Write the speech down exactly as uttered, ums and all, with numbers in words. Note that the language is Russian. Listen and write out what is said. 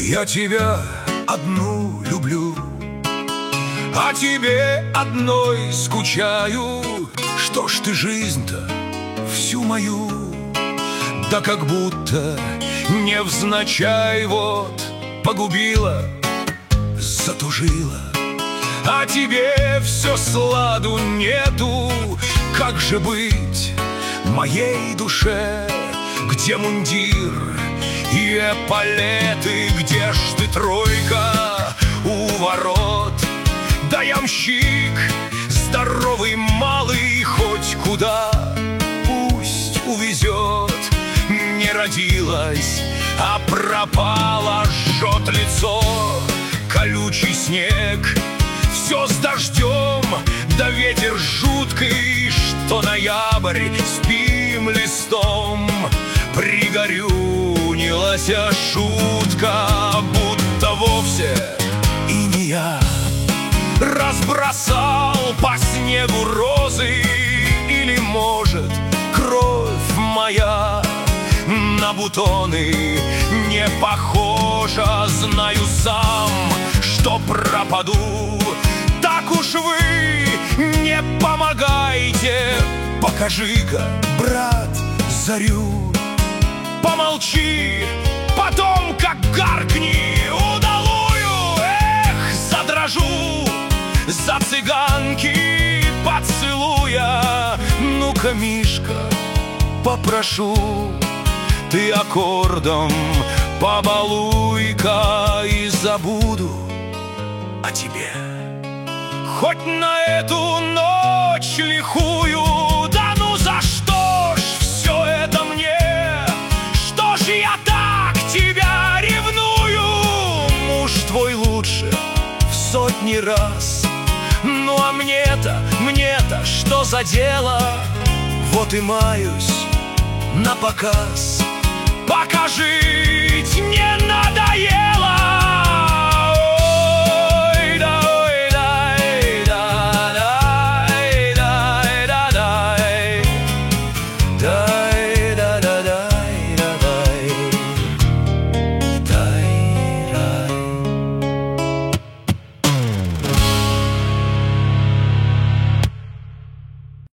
Я тебя одну люблю, о тебе одной скучаю. Что ж ты жизнь-то всю мою, да как будто невзначай вот погубила, затужила. А тебе все сладу нету, как же быть моей душе? Где мундир и эполеты, где ж ты тройка у ворот? Да ямщик, здоровый малый, хоть куда пусть увезет. Не родилась, а пропала, жжет лицо колючий снег. Все с дождем, да ветер жуткий, что ноябрь спим листом. Пригорюнилась шутка, будто вовсе и не я разбросал по снегу розы. Или, может, кровь моя на бутоны не похожа. Знаю сам, что пропаду. Так уж вы не помогайте, покажи-ка, брат, зарю. Помолчи, потом как гаркни удалую. Эх, задрожу за цыганки поцелуя. Ну-ка, Мишка, попрошу, ты аккордом побалуй-ка, и забуду о тебе. Хоть на эту ночь лихую. Да ну за что ж все это мне? Что ж я так тебя ревную? Муж твой лучше в сотни раз. Ну а мне-то, мне-то что за дело? Вот и маюсь на показ. Пока жить не